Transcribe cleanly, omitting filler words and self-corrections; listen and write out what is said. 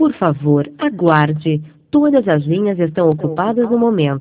Por favor, aguarde. Todas as linhas estão ocupadas no momento.